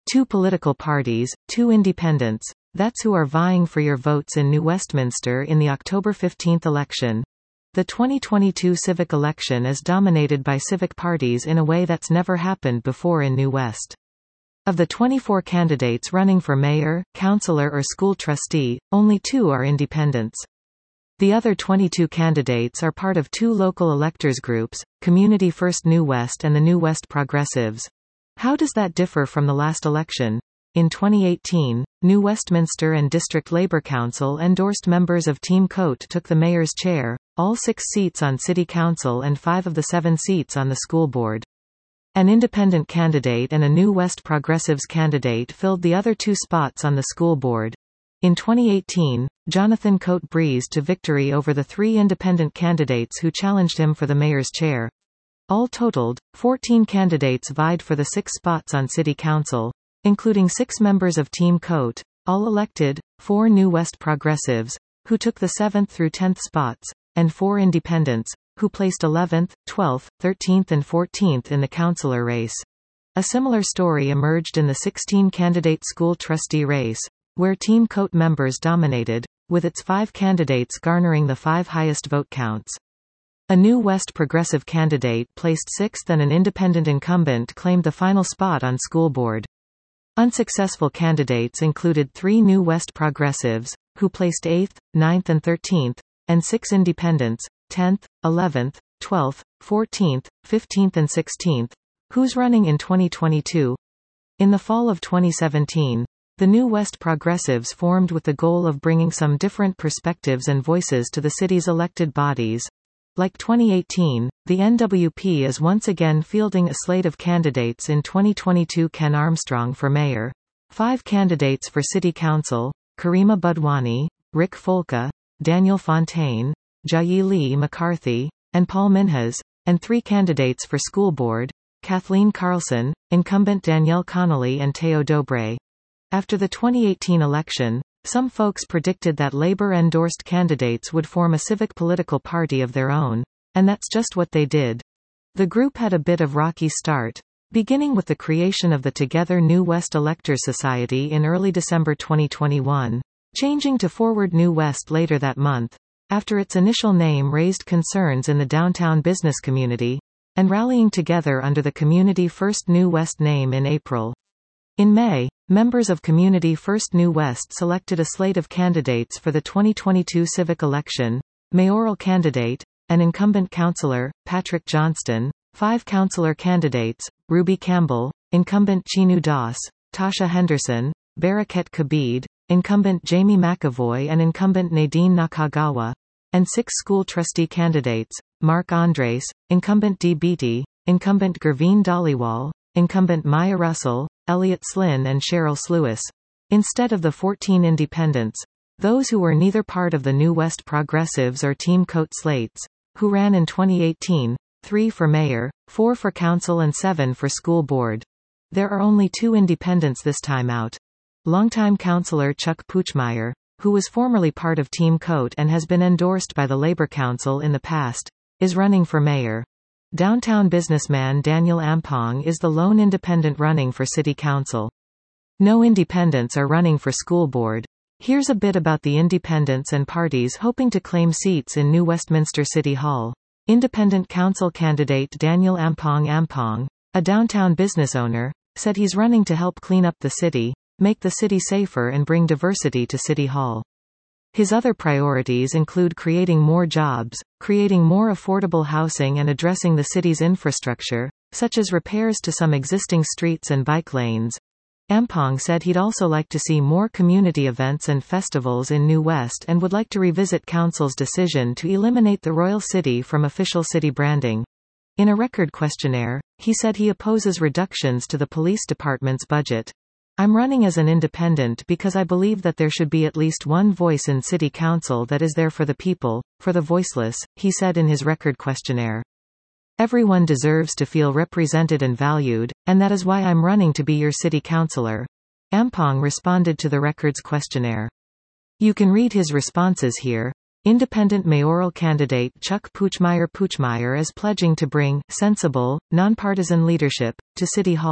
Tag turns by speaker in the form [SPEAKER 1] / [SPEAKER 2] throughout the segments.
[SPEAKER 1] 2 political parties, 2 independents. That's who are vying for your votes in New Westminster in the October 15 election. The 2022 civic election is dominated by civic parties in a way that's never happened before in New West. Of the 24 candidates running for mayor, councillor or school trustee, only 2 are independents. The other 22 candidates are part of 2 local electors groups, Community First New West and the New West Progressives. How does that differ from the last election? In 2018, New Westminster and District Labour Council endorsed members of Team Coate took the mayor's chair, all 6 seats on City Council and 5 of the 7 seats on the school board. An independent candidate and a New West Progressives candidate filled the other 2 spots on the school board. In 2018, Jonathan Coate breezed to victory over the 3 independent candidates who challenged him for the mayor's chair. All totaled, 14 candidates vied for the 6 spots on City Council, including 6 members of Team Coate, all elected, 4 New West Progressives, who took the 7th through 10th spots, and 4 independents, who placed 11th, 12th, 13th and 14th in the councillor race. A similar story emerged in the 16-candidate school trustee race, where Team Coate members dominated, with its 5 candidates garnering the 5 highest vote counts. A New West Progressive candidate placed 6th and an independent incumbent claimed the final spot on school board. Unsuccessful candidates included 3 New West Progressives, who placed 8th, 9th and 13th, and 6 independents, 10th, 11th, 12th, 14th, 15th and 16th, who's running in 2022. In the fall of 2017, the New West Progressives formed with the goal of bringing some different perspectives and voices to the city's elected bodies. Like 2018, the NWP is once again fielding a slate of candidates in 2022. Ken Armstrong for mayor. 5 candidates for city council, Karima Budwani, Rick Folka, Daniel Fontaine, Jayi Lee McCarthy, and Paul Minhas, and 3 candidates for school board, Kathleen Carlson, incumbent Danielle Connolly and Teo Dobre. After the 2018 election, some folks predicted that Labour-endorsed candidates would form a civic political party of their own, and that's just what they did. The group had a bit of rocky start, beginning with the creation of the Together New West Electors Society in early December 2021, changing to Forward New West later that month, after its initial name raised concerns in the downtown business community, and rallying together under the Community First New West name in April. In May, members of Community First New West selected a slate of candidates for the 2022 civic election: mayoral candidate, an incumbent councillor, Patrick Johnston, 5 councillor candidates, Ruby Campbell, incumbent Chinu Das, Tasha Henderson, Barakat Kabid, incumbent Jamie McAvoy and incumbent Nadine Nakagawa, and 6 school trustee candidates, Mark Andres, incumbent Dee Beatty, incumbent Gurveen Dhaliwal, incumbent Maya Russell, Elliot Slynn and Cheryl Slewis. Instead of the 14 independents, those who were neither part of the New West Progressives or Team Coate slates, who ran in 2018, 3 for mayor, 4 for council and 7 for school board. There are only 2 independents this time out. Longtime councillor Chuck Puchmeyer, who was formerly part of Team Coate and has been endorsed by the Labour Council in the past, is running for mayor. Downtown businessman Daniel Ampong is the lone independent running for city council. No independents are running for school board. Here's a bit about the independents and parties hoping to claim seats in New Westminster City Hall. Independent council candidate Daniel Ampong, a downtown business owner, said he's running to help clean up the city, make the city safer and bring diversity to City Hall. His other priorities include creating more jobs, creating more affordable housing and addressing the city's infrastructure, such as repairs to some existing streets and bike lanes. Ampong said he'd also like to see more community events and festivals in New West and would like to revisit Council's decision to eliminate the Royal City from official city branding. In a record questionnaire, he said he opposes reductions to the police department's budget. I'm running as an independent because I believe that there should be at least one voice in City Council that is there for the people, for the voiceless, he said in his record questionnaire. Everyone deserves to feel represented and valued, and that is why I'm running to be your city councillor. Ampong responded to the record's questionnaire. You can read his responses here. Independent mayoral candidate Chuck Puchmeyer is pledging to bring sensible, nonpartisan leadership to City Hall,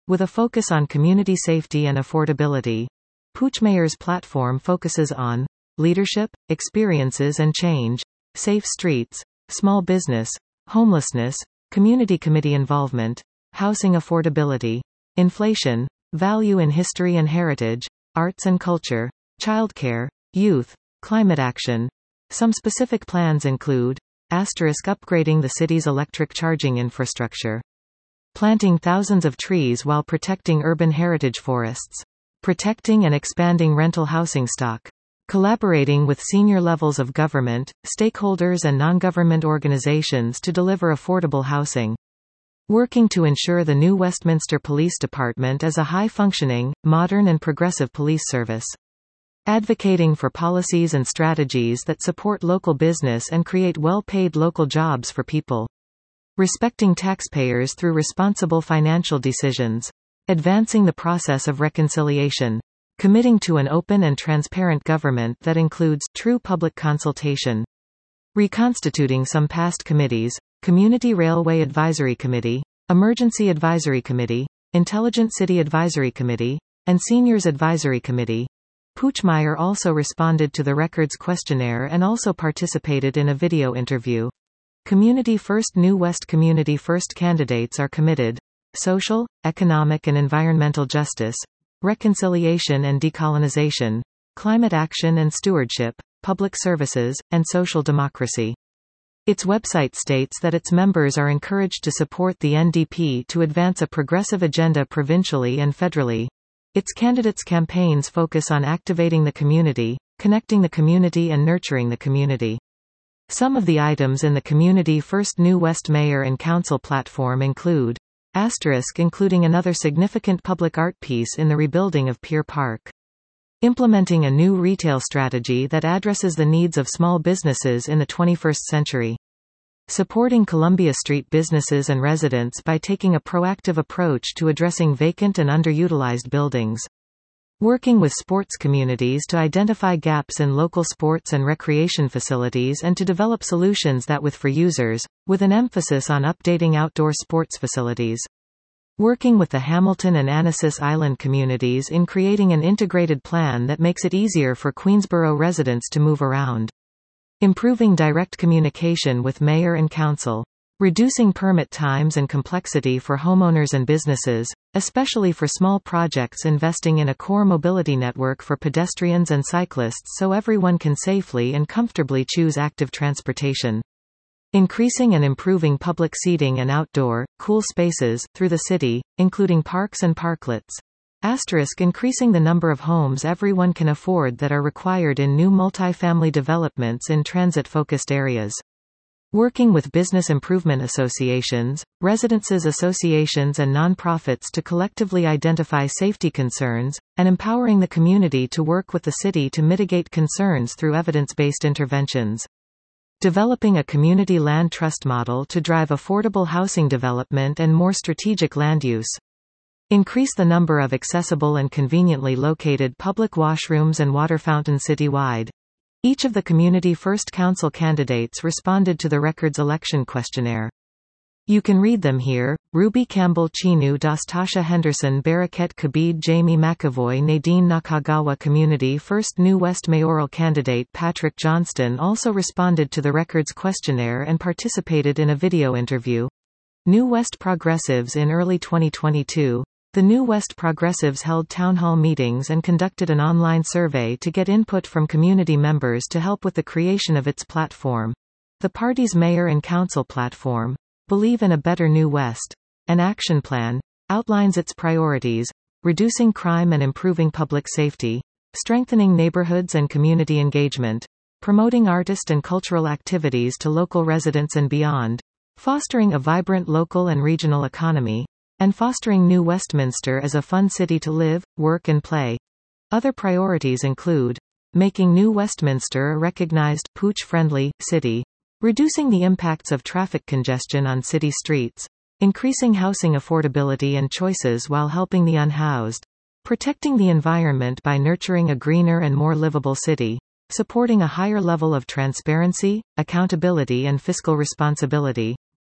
[SPEAKER 1] With a focus on community safety and affordability, Puig Mayor's platform focuses on leadership, experiences and change, safe streets, small business, homelessness, community committee involvement, housing affordability, inflation, value in history and heritage, arts and culture, childcare, youth, climate action. Some specific plans include upgrading the city's electric charging infrastructure, planting thousands of trees while protecting urban heritage forests, protecting and expanding rental housing stock, collaborating with senior levels of government, stakeholders and non-government organizations to deliver affordable housing, working to ensure the new Westminster Police Department is a high-functioning, modern and progressive police service, advocating for policies and strategies that support local business and create well-paid local jobs for people, respecting taxpayers through responsible financial decisions, advancing the process of reconciliation, committing to an open and transparent government that includes true public consultation, reconstituting some past committees, Community Railway Advisory Committee, Emergency Advisory Committee, Intelligent City Advisory Committee, and Seniors Advisory Committee. Puig Mayor also responded to the Records questionnaire and also participated in a video interview. Community First New West Community First candidates are committed social, economic and environmental justice, reconciliation and decolonization, climate action and stewardship, public services, and social democracy. Its website states that its members are encouraged to support the NDP to advance a progressive agenda provincially and federally. Its candidates' campaigns focus on activating the community, connecting the community and nurturing the community. Some of the items in the Community First New West Mayor and Council platform include including another significant public art piece in the rebuilding of Pier Park. Implementing a new retail strategy that addresses the needs of small businesses in the 21st century. Supporting Columbia Street businesses and residents by taking a proactive approach to addressing vacant and underutilized buildings. Working with sports communities to identify gaps in local sports and recreation facilities and to develop solutions that for users, with an emphasis on updating outdoor sports facilities. Working with the Hamilton and Annacis Island communities in creating an integrated plan that makes it easier for Queensborough residents to move around. Improving direct communication with Mayor and Council. Reducing permit times and complexity for homeowners and businesses, especially for small projects. Investing in a core mobility network for pedestrians and cyclists so everyone can safely and comfortably choose active transportation. Increasing and improving public seating and outdoor, cool spaces, through the city, including parks and parklets. Increasing the number of homes everyone can afford that are required in new multifamily developments in transit-focused areas. Working with business improvement associations, residences associations and nonprofits to collectively identify safety concerns, and empowering the community to work with the city to mitigate concerns through evidence-based interventions. Developing a community land trust model to drive affordable housing development and more strategic land use. Increase the number of accessible and conveniently located public washrooms and water fountains citywide. Each of the Community First Council candidates responded to the Records election questionnaire. You can read them here. Ruby Campbell Chinu Das Tasha Henderson Baraket Kabid Jamie McAvoy Nadine Nakagawa Community First New West mayoral candidate Patrick Johnston also responded to the Records questionnaire and participated in a video interview. New West Progressives. In early 2022, the New West Progressives held town hall meetings and conducted an online survey to get input from community members to help with the creation of its platform. The party's mayor and council platform, Believe in a Better New West, an action plan, outlines its priorities: reducing crime and improving public safety, strengthening neighborhoods and community engagement, promoting artist and cultural activities to local residents and beyond, fostering a vibrant local and regional economy, and fostering New Westminster as a fun city to live, work and play. Other priorities include making New Westminster a recognized, Puig-friendly city, reducing the impacts of traffic congestion on city streets, increasing housing affordability and choices while helping the unhoused, protecting the environment by nurturing a greener and more livable city, supporting a higher level of transparency, accountability and fiscal responsibility,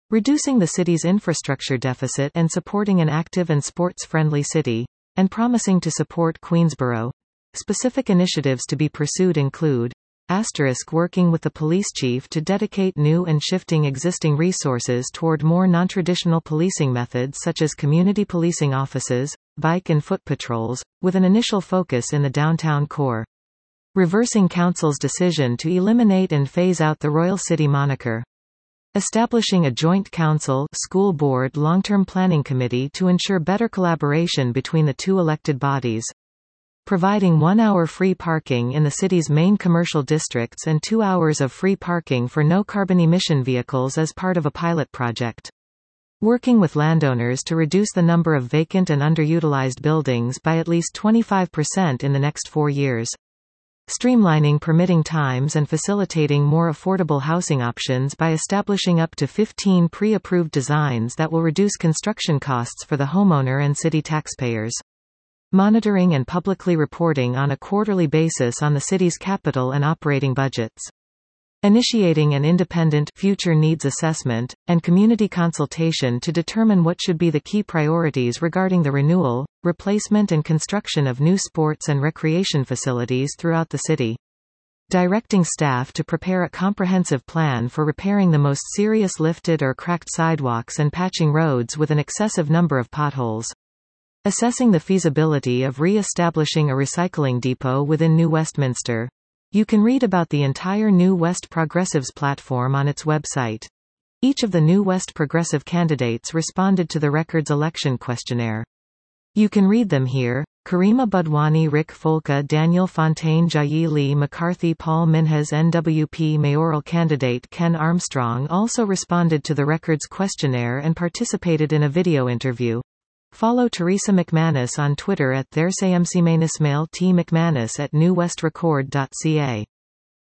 [SPEAKER 1] reducing the city's infrastructure deficit and supporting an active and sports-friendly city, and promising to support Queensborough. Specific initiatives to be pursued include working with the police chief to dedicate new and shifting existing resources toward more non-traditional policing methods such as community policing offices, bike and foot patrols, with an initial focus in the downtown core. Reversing council's decision to eliminate and phase out the Royal City moniker. Establishing a joint council school board long-term planning committee to ensure better collaboration between the two elected bodies. Providing 1 hour free parking in the city's main commercial districts and 2 hours of free parking for no-carbon emission vehicles as part of a pilot project. Working with landowners to reduce the number of vacant and underutilized buildings by at least 25% in the next 4 years. Streamlining permitting times and facilitating more affordable housing options by establishing up to 15 pre-approved designs that will reduce construction costs for the homeowner and city taxpayers. Monitoring and publicly reporting on a quarterly basis on the city's capital and operating budgets. Initiating an independent future needs assessment, and community consultation to determine what should be the key priorities regarding the renewal, replacement and construction of new sports and recreation facilities throughout the city. Directing staff to prepare a comprehensive plan for repairing the most serious lifted or cracked sidewalks and patching roads with an excessive number of potholes. Assessing the feasibility of re-establishing a recycling depot within New Westminster. You can read about the entire New West Progressives platform on its website. Each of the New West Progressive candidates responded to the Records election questionnaire. You can read them here. Karima Budwani, Rick Folka, Daniel Fontaine, Jayi Lee McCarthy, Paul Minhas, NWP mayoral candidate Ken Armstrong also responded to the Records questionnaire and participated in a video interview. Follow Teresa McManus on Twitter at @thersayMcManusmail T McManus at newwestrecord.ca.